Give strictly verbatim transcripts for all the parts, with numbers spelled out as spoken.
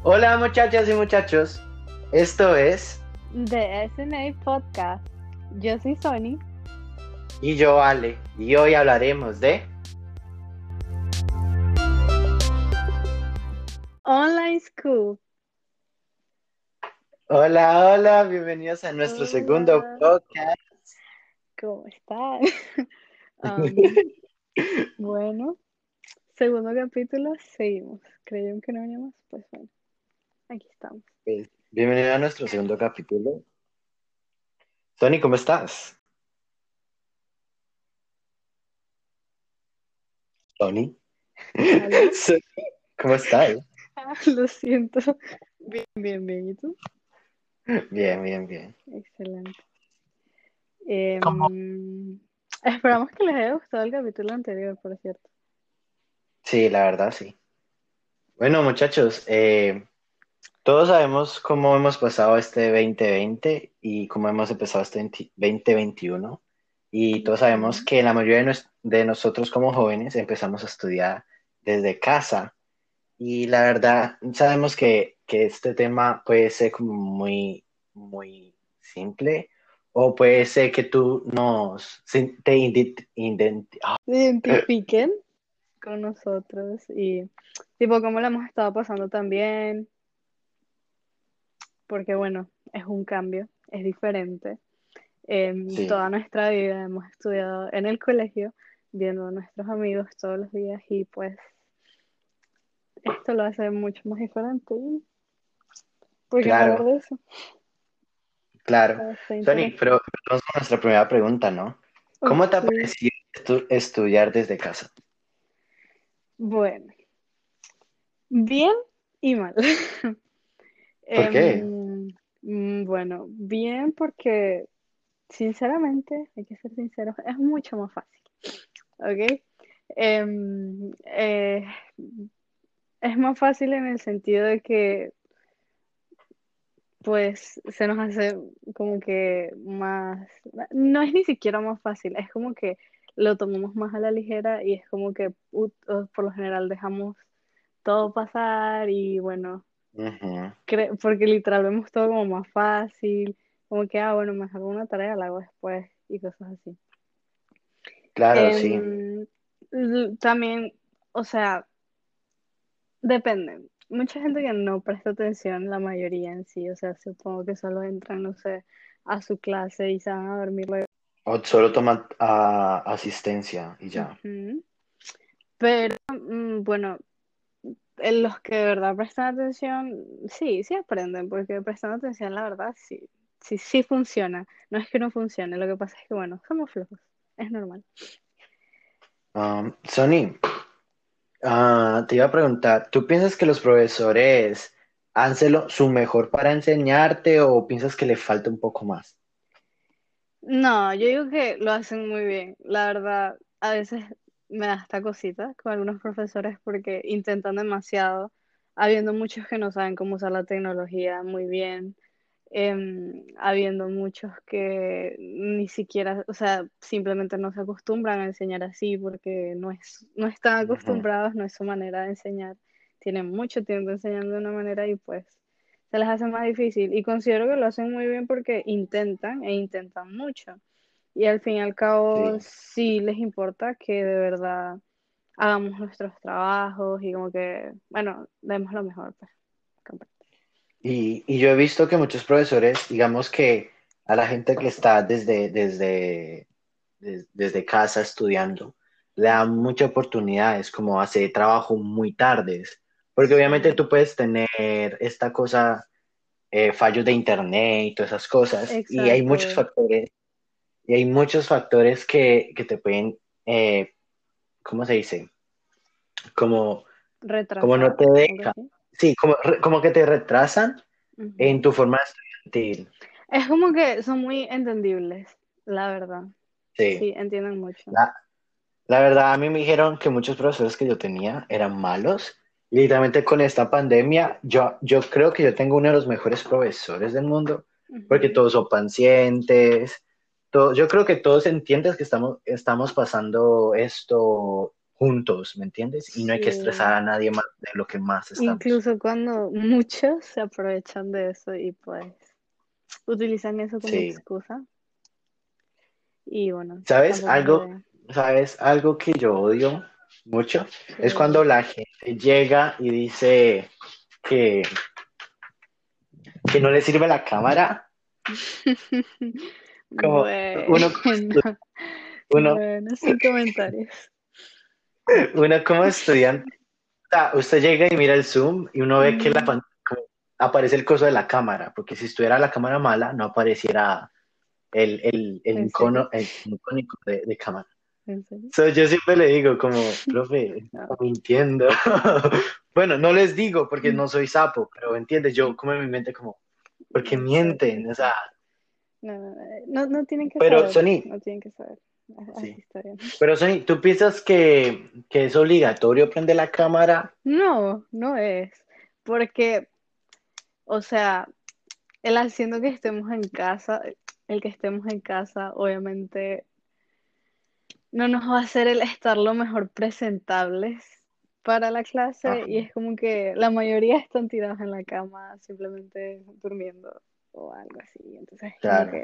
Hola muchachas y muchachos, esto es De S N A Podcast. Yo soy Sony. y yo Ale, y hoy hablaremos de... Online School. Hola, hola, bienvenidos a nuestro segundo Hola, podcast. ¿cómo están? Um, bueno, segundo capítulo, seguimos. Creyeron que no veníamos, pues bueno, aquí estamos. Pues, bienvenido a nuestro segundo capítulo. Tony, ¿cómo estás? Tony, ¿Aló? Sí, ¿cómo estás? Ah, lo siento. Bien, bien, bien. ¿Y tú? Bien, bien, bien. Excelente. ¿Cómo? Em, esperamos que les haya gustado el capítulo anterior, por cierto. Sí, la verdad, sí. Bueno, muchachos, eh, todos sabemos cómo hemos pasado este dos mil veinte y cómo hemos empezado este veinte dos mil veintiuno. Y todos sabemos Ujú. que la mayoría de, nos- de nosotros como jóvenes empezamos a estudiar desde casa. Y la verdad, sabemos que, que este tema puede ser como muy, muy simple o puede ser que tú nos sin- te indi- identi- ah, Se identifiquen con nosotros y tipo cómo la hemos estado pasando también, porque bueno, es un cambio, es diferente. En sí, toda nuestra vida hemos estudiado en el colegio, viendo a nuestros amigos todos los días y pues esto lo hace mucho más diferente. ¿Y por qué no hablar claro, de eso? claro. Está Sony, interesante. pero vamos con nuestra primera pregunta, ¿no? ¿Cómo te ha Ok, parecido estu- estudiar desde casa? bueno, bien y mal. ¿Por qué? Em, mm, bueno, bien porque sinceramente, hay que ser sinceros, es mucho más fácil, ¿ok? Em, eh, es más fácil en el sentido de que, pues, se nos hace como que más, no es ni siquiera más fácil, es como que lo tomamos más a la ligera y es como que ut- o por lo general dejamos todo pasar y bueno, Ujú. cre- porque literal vemos todo como más fácil, como que, ah, bueno, me hago una tarea, la hago después y cosas así. Claro, sí. Em, l- también, o sea, depende. Mucha gente que no presta atención, la mayoría en sí, o sea, supongo que solo entran, no sé, a su clase y se van a dormir luego. O solo toma ah, asistencia y ya. Ujú. Pero, mm, bueno, en los que de verdad prestan atención, sí, sí aprenden, porque prestando atención, la verdad, sí, sí, sí funciona. No es que no funcione, lo que pasa es que, bueno, somos flojos, es normal. Um, Sony, ah, te iba a preguntar, ¿tú piensas que los profesores hacen lo- su mejor para enseñarte o piensas que le falta un poco más? No, yo digo que lo hacen muy bien. La verdad, a veces me da hasta cosita con algunos profesores porque intentan demasiado, habiendo muchos que no saben cómo usar la tecnología muy bien, em, habiendo muchos que ni siquiera, o sea, simplemente no se acostumbran a enseñar así porque no es, no están Ujú. acostumbrados, no es su manera de enseñar. Tienen mucho tiempo enseñando de una manera y pues se les hace más difícil. Y considero que lo hacen muy bien porque intentan e intentan mucho. Y al fin y al cabo, Sí. sí les importa que de verdad hagamos nuestros trabajos y como que, bueno, demos lo mejor, pues. Y, y yo he visto que muchos profesores, digamos que a la gente que está desde, desde, des- desde casa estudiando, le dan muchas oportunidades, como hacer trabajo muy tardes, porque obviamente Sí, tú puedes tener esta cosa, eh, fallos de internet y todas esas cosas, y hay muchos exacto. factores, y hay muchos factores que, que te pueden, eh, ¿cómo se dice? Como, como no Retrasar, te algo dejan, así. sí, como, re- como que te retrasan en Ujú. tu forma estudiantil. Es como que son muy entendibles, la verdad. Sí, Sí, entienden mucho. la, la verdad a mí me dijeron que muchos profesores que yo tenía eran malos. Y literalmente con esta pandemia, yo, yo creo que yo tengo uno de los mejores profesores del mundo, porque Ujú. todos son pacientes, todo, yo creo que todos entienden que estamos, estamos pasando esto juntos, ¿me entiendes? Y no hay que estresar Sí. a nadie más de lo que más estamos. Incluso cuando muchos se aprovechan de eso y pues utilizan eso como Sí. excusa y bueno, ¿Sabes tampoco se algo? ve ¿Sabes algo que yo odio mucho? Es que cuando la gente llega y dice que, que no le sirve la cámara. Como bueno, uno, uno, bueno, sin comentarios. uno como estudiante, o sea, usted llega y mira el Zoom y uno ve que la, Mm, pan- como aparece el coso de la cámara, porque si estuviera la cámara mala, no apareciera el, el, el ¿En serio? icono, el icónico de, de cámara. ¿En serio? So, yo siempre le digo como, profe, está No. mintiendo. Bueno, no les digo porque no soy sapo, pero entiendes, yo como en mi mente como, porque Ok, mienten, o ok. sea, No, no, no, no tienen que pero saber, Sony, no tienen que saber. Así sí, está bien. pero Sony, ¿tú piensas que, que es obligatorio prender la cámara? No, no es, porque, o sea, el haciendo que estemos en casa, el que estemos en casa, obviamente no nos va a hacer el estar lo mejor presentables para la clase Ajá, y es como que la mayoría están tirados en la cama simplemente durmiendo o algo así. Entonces, como claro, que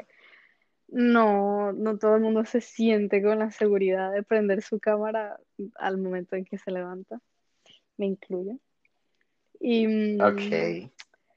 no, no todo el mundo se siente con la seguridad de prender su cámara al momento en que se levanta, me incluyo. Y, mm, ok.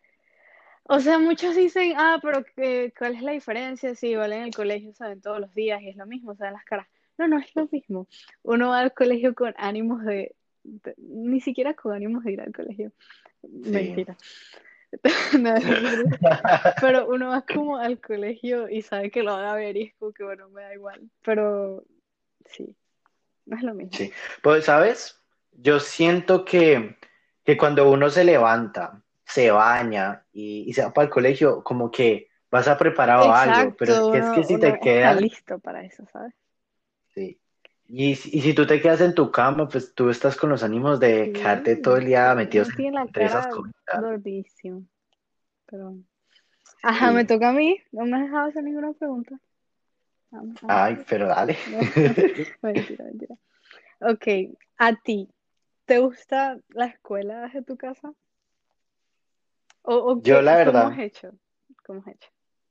o sea, muchos dicen, ah, pero que, ¿cuál es la diferencia? Si igual en el colegio saben todos los días y es lo mismo, saben las caras. No, no es lo mismo. Uno va al colegio con ánimos de, de- ni siquiera con ánimos de ir al colegio. Sí. Mentira. No, eso es súper- pero uno va como al colegio y sabe que lo van a ver y es como que, bueno, me da igual. Pero sí, no es lo mismo. Sí, pues sabes, yo siento que, que cuando uno se levanta, se baña y, y se va para el colegio, como que vas a preparado a algo, pero es Exacto, que es que uno, si uno te está quedas, listo para eso, ¿sabes? sí. Y, si- y si tú te quedas en tu cama, pues tú estás con los ánimos de quedarte todo Sí, el día metidos uno en- tiene la entre esas cara cosas. gordísima, pero... Ajá, me Sí. toca a mí. No me has dejado hacer ninguna pregunta. Vamos, vamos. Ay, pero dale. Mentira, mentira. Ok, a ti, ¿te gusta la escuela desde tu casa? ¿O, o Yo qué, la cómo has verdad, hecho? ¿Cómo has hecho?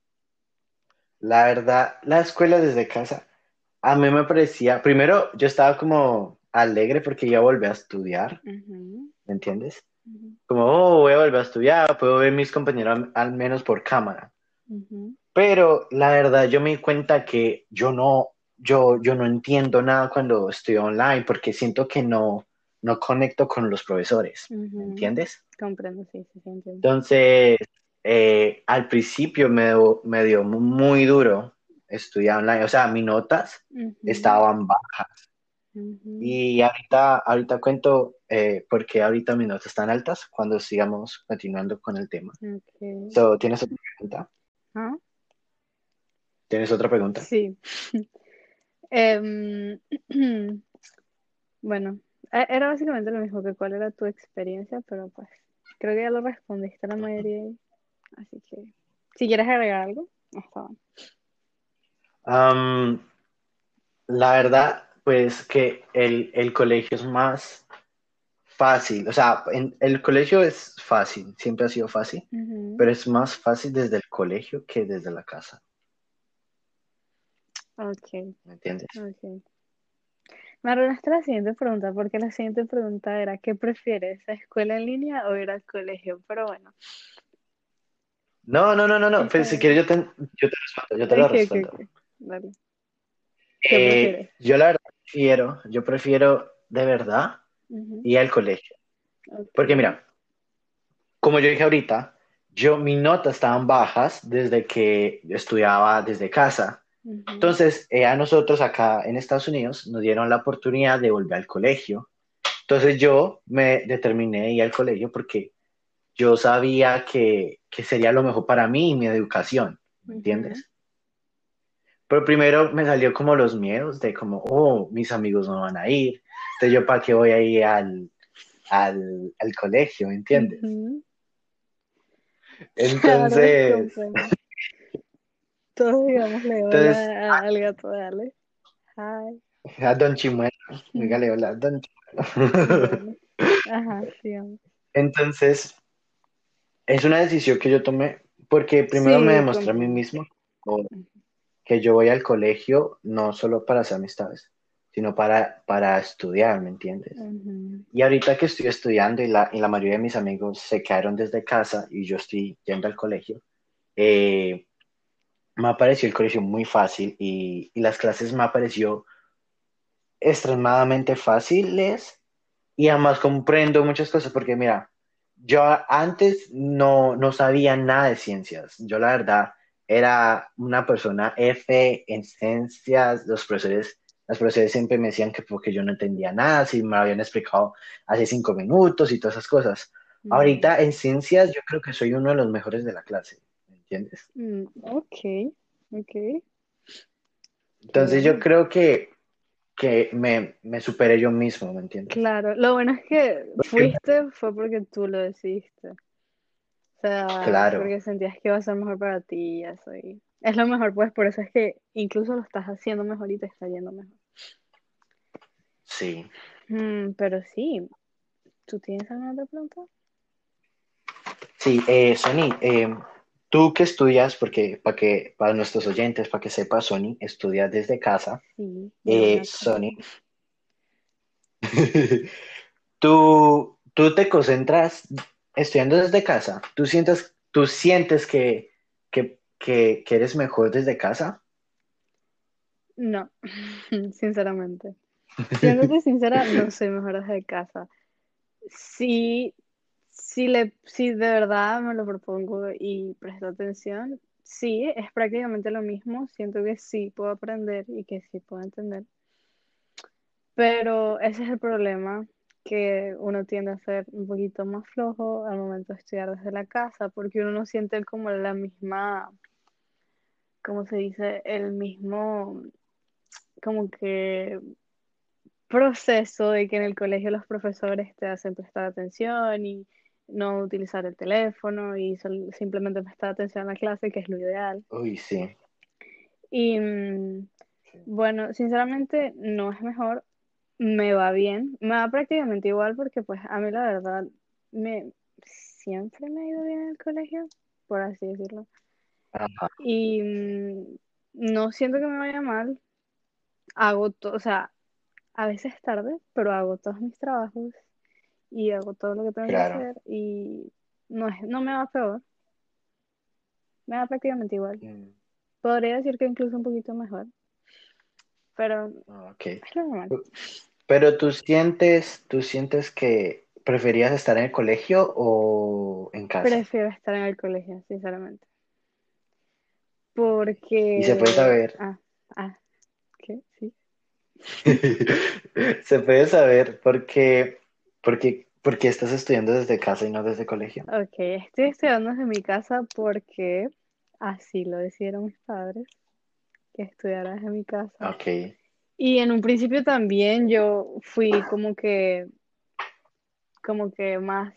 la verdad, la escuela desde casa, a mí me parecía, primero yo estaba como alegre porque iba a volver a estudiar, Ujú, ¿me entiendes? ujú, Como, oh, voy a volver a estudiar, puedo ver mis compañeros al, al menos por cámara. ujú, Pero la verdad, yo me di cuenta que yo no, yo, yo no entiendo nada cuando estoy online porque siento que no, no conecto con los profesores, ¿me ujú. entiendes? Comprendo, sí, sí, sí, entiendo. Entonces, eh, al principio me, dio- me dio muy duro estudiar online, o sea, mis notas Ujú, estaban bajas. ujú, Y ahorita, ahorita cuento eh, por qué ahorita mis notas están altas cuando sigamos continuando con el tema. ok. So, ¿tienes otra pregunta? Ah, ¿Tienes otra pregunta? sí. Em, bueno, e- era básicamente lo mismo que cuál era tu experiencia, pero pues creo que ya lo respondiste la mayoría ahí. Así que, si quieres agregar algo, está bien. Am, la verdad, pues que el, el colegio es más fácil, o sea, en, el colegio es fácil, siempre ha sido fácil, Ujú, pero es más fácil desde el colegio que desde la casa, ok, ¿me entiendes? ok. Me arruinaste la siguiente pregunta, porque la siguiente pregunta era, ¿qué prefieres, escuela en línea o ir al colegio? Pero bueno, No, no, no, no, no, está pues si bien. quieres yo te, yo te respondo, yo te lo Ok, ok, respondo. ok. Dale. ¿Qué Eh, prefieres? yo la verdad prefiero, yo prefiero de verdad Ujú, ir al colegio, ok. porque mira, como yo dije ahorita, yo mis notas estaban bajas desde que estudiaba desde casa. Ujú, Entonces, eh, a nosotros acá en Estados Unidos nos dieron la oportunidad de volver al colegio. Entonces yo me determiné a ir al colegio porque yo sabía que, que sería lo mejor para mí y mi educación, ¿me ujú. entiendes? Pero primero me salió como los miedos de como, oh, mis amigos no van a ir, entonces yo para qué voy a ir al, al, al colegio, ¿me entiendes? Ujú. Claro, Entonces, comprendo. Todos digámosle entonces, hola a- al gato de Ale. Hi. A Don Chimuelo, dígale hola, Don Chimuelo. Bueno, ajá, sigamos. Entonces, es una decisión que yo tomé porque primero me Sí, demostré a mí comprendo. mismo o, que yo voy al colegio no solo para hacer amistades, sino para, para estudiar, ¿me entiendes? Ujú, Y ahorita que estoy estudiando y la, y la mayoría de mis amigos se quedaron desde casa y yo estoy yendo al colegio, eh, me ha parecido el colegio muy fácil y, y las clases me ha parecido extremadamente fáciles y además comprendo muchas cosas porque mira, yo antes no, no sabía nada de ciencias. Yo la verdad era una persona F en ciencias. Los profesores, los profesores siempre me decían que porque yo no entendía nada, si me lo habían explicado hace cinco minutos y todas esas cosas. ujú, Ahorita en ciencias yo creo que soy uno de los mejores de la clase, ¿me entiendes? mm, ok, ok, qué Entonces yo bueno. creo que, que me, me superé yo mismo, ¿me entiendes? Claro, lo bueno es que Porque, fuiste fue porque tú lo decidiste. O sea, claro, porque sentías que iba a ser mejor para ti y eso. Y es lo mejor, pues por eso es que incluso lo estás haciendo mejor y te está yendo mejor. sí. Mm, pero sí, ¿tú tienes alguna otra pregunta? Sí, eh, Sony, eh, tú que estudias, porque para que para nuestros oyentes, para que sepas, Sony, estudias desde casa. Sí, vivo en Eh, la casa. Sony, tú, tú te concentras estudiando desde casa. ¿Tú sientes, tú sientes que, que, que, que eres mejor desde casa? No, sinceramente. Siéndote sincera, no soy mejor desde casa. Sí, si le, si de verdad me lo propongo y presto atención, sí, es prácticamente lo mismo. Siento que sí puedo aprender y que sí puedo entender. Pero ese es el problema, que uno tiende a ser un poquito más flojo al momento de estudiar desde la casa, porque uno no siente como la misma, ¿cómo se dice? El mismo, como que proceso de que en el colegio los profesores te hacen prestar atención y no utilizar el teléfono y sol- simplemente prestar atención a la clase, que es lo ideal. Uy, sí. Y mm, bueno, sinceramente no es mejor, me va bien, me va prácticamente igual porque pues a mí la verdad me siempre me ha ido bien en el colegio, por así decirlo. Ajá, Y mm, no siento que me vaya mal, hago todo, o sea, a veces tarde, pero hago todos mis trabajos y hago todo lo que tengo que claro. hacer y no es, no me va peor, me va prácticamente igual. Mm, Podría decir que incluso un poquito mejor, pero ok. es lo normal. Pero tú sientes, tú sientes que preferías estar en el colegio o en casa. Prefiero estar en el colegio, sinceramente. Ok. Y se puede Porque, saber, ah, ah, ¿qué? Sí. se puede saber por qué, por qué, por qué estás estudiando desde casa y no desde colegio. Ok, estoy estudiando desde mi casa porque así lo decidieron mis padres, que estudiara desde mi casa. Ok, Y en un principio también yo fui como que, como que más,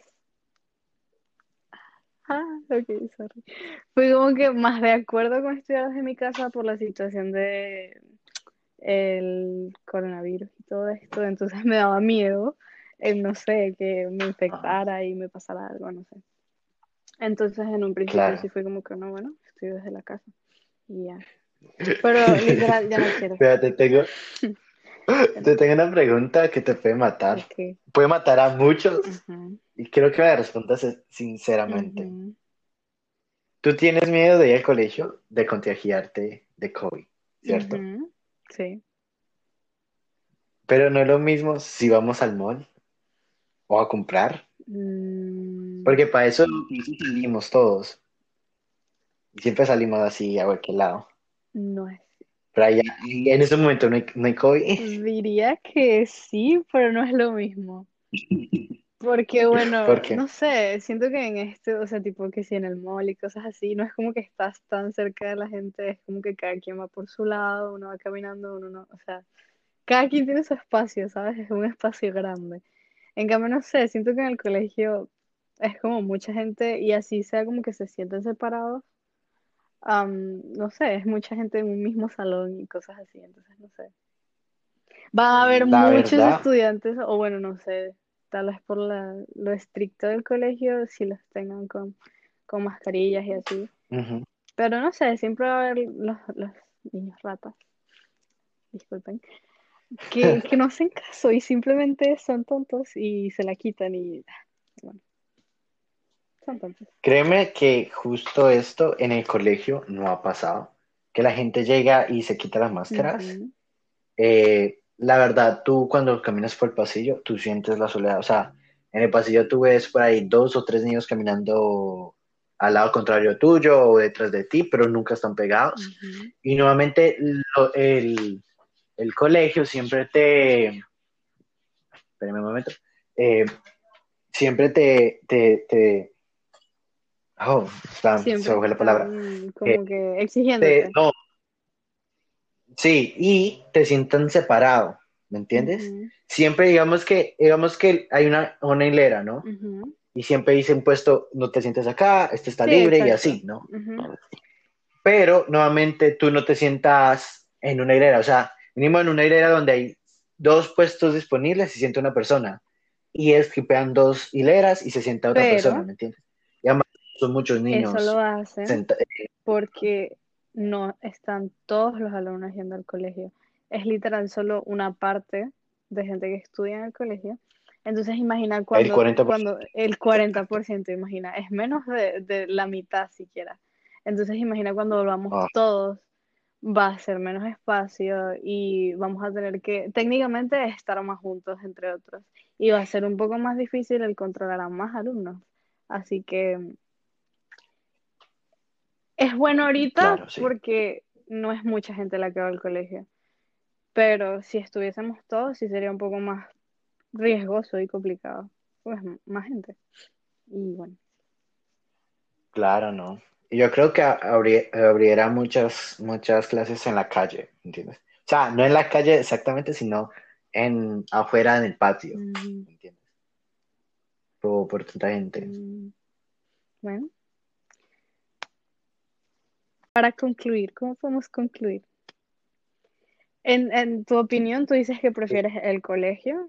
ah, ok, sorry. Fui como que más de acuerdo con estudiar desde mi casa por la situación de el coronavirus y todo esto, entonces me daba miedo, eh, no sé, que me ajá, infectara y me pasara algo, no sé. Entonces en un principio sí claro. fue como que no, bueno, estoy desde la casa y ya. Pero literal, ya no quiero. Mira, te tengo, Ya no te quiero. tengo una pregunta que te puede matar. Ok. Puede matar a muchos Ujú, y quiero que me respondas sinceramente. ujú, Tú tienes miedo de ir al colegio de contagiarte de COVID, ¿cierto? ujú, sí. Pero no es lo mismo si vamos al mall o a comprar, Mm, porque para eso, para eso salimos todos y siempre salimos así a cualquier lado. no es. Pero allá, y en ese momento no hay, no hay COVID. Diría que sí, pero no es lo mismo. Porque ¿Por bueno, qué? no sé, siento que en este, o sea, tipo que si en el mall y cosas así, no es como que estás tan cerca de la gente, es como que cada quien va por su lado, uno va caminando, uno no, o sea, cada quien tiene su espacio, ¿sabes? Es un espacio grande. En cambio, no sé, siento que en el colegio es como mucha gente y así sea como que se sienten separados, am, no sé, es mucha gente en un mismo salón y cosas así, entonces no sé. Va a haber La muchos verdad, estudiantes, o bueno, no sé, tal vez por la, lo estricto del colegio, si los tengan con, con mascarillas y así. ujú. Pero no sé, siempre va a haber los, los niños ratas, disculpen, que, que no hacen caso y simplemente son tontos y se la quitan y bueno, son tontos. Créeme que justo esto en el colegio no ha pasado, que la gente llega y se quita las máscaras. Ujú, Eh, la verdad, tú cuando caminas por el pasillo, tú sientes la soledad. O sea, en el pasillo tú ves por ahí dos o tres niños caminando al lado contrario tuyo o detrás de ti, pero nunca están pegados. ujú. Y nuevamente lo- el, el colegio siempre te, espérame un momento, eh, siempre te, te, te, oh, espera, se Siempre me fue la palabra. están Eh, como que te- exigiéndote. no, sí, y te sientan separado, ¿me entiendes? Ujú, Siempre digamos que, digamos que hay una, una hilera, ¿no? ujú. Y siempre dicen puesto, no te sientes acá, este está Sí, libre y exacto. así, ¿no? Ujú. Pero nuevamente tú no te sientas en una hilera, o sea, mínimo en una hilera donde hay dos puestos disponibles y sienta una persona. Y esquipean dos hileras y se sienta otra persona, Pero ¿me entiendes? Y además son muchos eso lo niños. hacen senta- porque no están todos los alumnos yendo al colegio. Es literal solo una parte de gente que estudia en el colegio. Entonces imagina el cuando, cuarenta por ciento. cuando el cuarenta por ciento imagina, es menos de, de la mitad siquiera. Entonces imagina cuando volvamos Ah, todos, va a ser menos espacio y vamos a tener que técnicamente estar más juntos, entre otros. Y va a ser un poco más difícil el controlar a más alumnos. Así que es bueno ahorita claro, sí. porque no es mucha gente la que va al colegio, pero si estuviésemos todos sí sería un poco más riesgoso y complicado. Pues m- más gente. Y bueno, Claro, no. Y yo creo que a- abri- abriera muchas, muchas clases en la calle, ¿entiendes? O sea, no en la calle exactamente, sino en afuera en el patio, mm, ¿entiendes? Por, por tanta gente. mm, bueno, para concluir, ¿cómo podemos concluir? En, en tu opinión, tú dices que prefieres el colegio,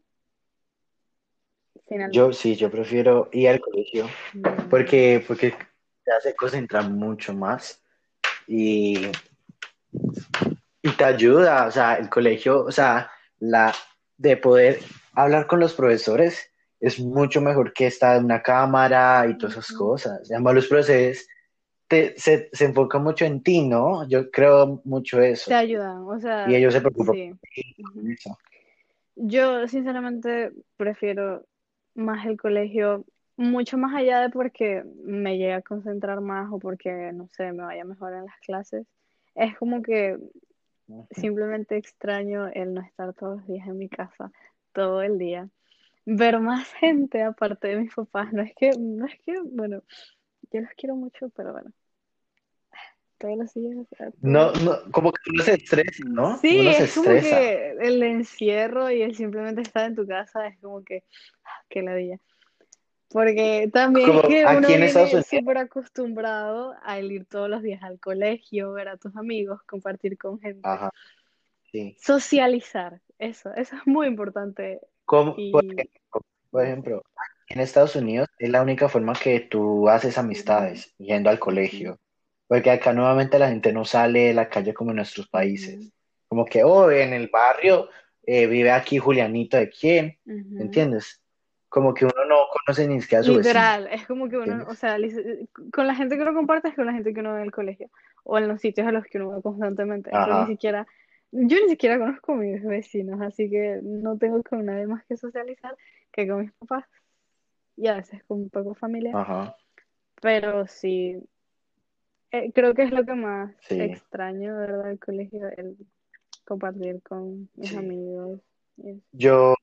Yo finalmente. sí, yo prefiero ir al colegio Mm, porque, porque te hace concentrar mucho más y, y te ayuda, o sea, el colegio, o sea, la de poder hablar con los profesores es mucho mejor que estar en una cámara y todas esas ujú. cosas. Además, los profesores te- se, se enfocan mucho en ti, ¿no? Yo creo mucho Te eso. ayudan, o Y sea, ellos se preocupan sí. por ti, por Ujú. eso. Yo sinceramente prefiero más el colegio, mucho más allá de porque me llegue a concentrar más o porque, no sé, me vaya mejor en las clases. Es como que Ujú. simplemente extraño el no estar todos los días en mi casa, todo el día. Ver más gente aparte de mis papás. No es que, no es que, bueno, yo los quiero mucho, pero bueno, todos los días, a No, todos. no, como que uno se estresa, ¿no? Sí, Uno se es como estresa. que el encierro y el simplemente estar en tu casa es como que, ah, qué ladilla. Porque también Como es que aquí uno en Estados viene Unidos. súper acostumbrado a ir todos los días al colegio, ver a tus amigos, compartir con gente, Ajá, sí. socializar, eso, eso es muy importante. Como, por Y ejemplo, por no sé. ejemplo, en Estados Unidos es la única forma que tú haces Ujú, amistades yendo al ujú, colegio. Porque acá nuevamente la gente no sale de la calle como en nuestros ujú, países. Como que, oh, en el barrio eh, vive aquí Julianito de quién, ujú. ¿entiendes? Como que uno no conoce ni siquiera a su vecino, Literal, es como que uno, o ¿entiendes? sea, lic- con la gente que uno comparte es con la gente que uno ve en el colegio o en los sitios a los que uno va constantemente, pero ni Ajá, siquiera, yo ni siquiera conozco a mis vecinos, así que no tengo con nadie más que socializar que con mis papás y a veces con un poco familia, ajá, pero sí, eh, creo que es lo que más sí, extraño, de verdad, del colegio, el compartir con mis sí. amigos. Y eso. Yo,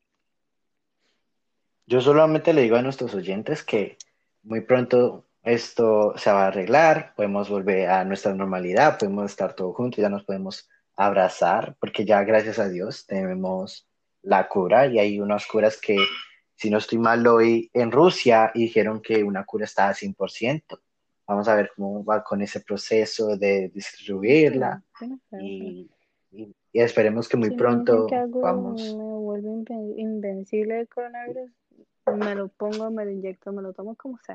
yo solamente le digo a nuestros oyentes que muy pronto esto se va a arreglar, podemos volver a nuestra normalidad, podemos estar todos juntos, ya nos podemos abrazar, porque ya gracias a Dios tenemos la cura y hay unas curas que, si no estoy mal, hoy en Rusia y dijeron que una cura está a cien por ciento. Vamos a ver cómo va con ese proceso de Ok, distribuirla yo no sé, ojalá. y, y y esperemos que muy Si me dicen que pronto algo vamos. me vuelve inven- invencible el coronavirus, me lo pongo, me lo inyecto, me lo tomo como sea.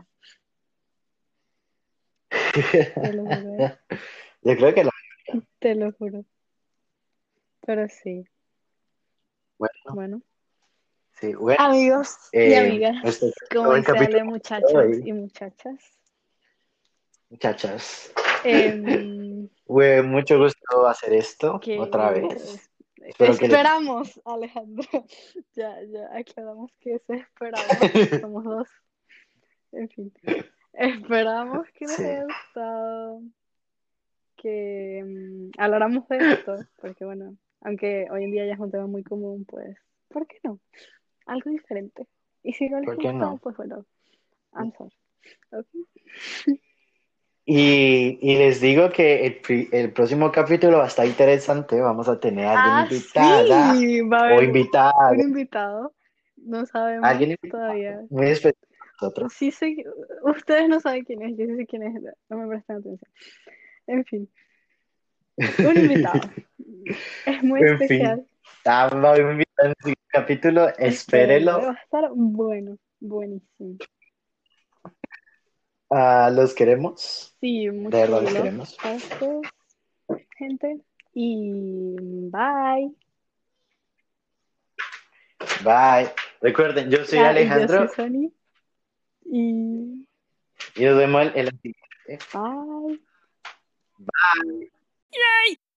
Te lo juro, Yo creo que la... te lo juro. Pero sí, Bueno, bueno. sí, bueno, Amigos y eh, este amigas, como fue el dice capítulo Ale, de muchachos hoy, y muchachas. muchachas. em, Fue mucho gusto hacer esto otra que vez. es- Espero que les... esperamos, Alejandro. Ya, ya aclaramos que eso esperamos. Somos dos. En fin, esperamos que les Sí, haya gustado, que mm, habláramos de esto, porque bueno, aunque hoy en día ya es un tema muy común, pues, ¿por qué no? Algo diferente. Y si no les ¿por qué gusta, no? pues bueno, I'm sorry. ¿Ok? Y, y les digo que el, pri- el próximo capítulo va a estar interesante. Vamos a tener a alguien Ah, invitada sí, va a o haber invitado, un invitado. No sabemos alguien invitado todavía. muy especial para nosotros. Sí sé, ustedes no saben quién es, yo sí sé quién es, no me prestan atención. En fin, un invitado. Es muy En fin, especial. ah, va a invitar en el siguiente capítulo. Espérenlo, eh, va Espérelo. a estar bueno, buenísimo. Ah, los queremos. Sí, De mucho verdad los love queremos. para ustedes, gente. Y bye. Bye. Recuerden, yo soy Ah, y yo soy Alejandro Sony. Y y nos vemos en en la siguiente. bye.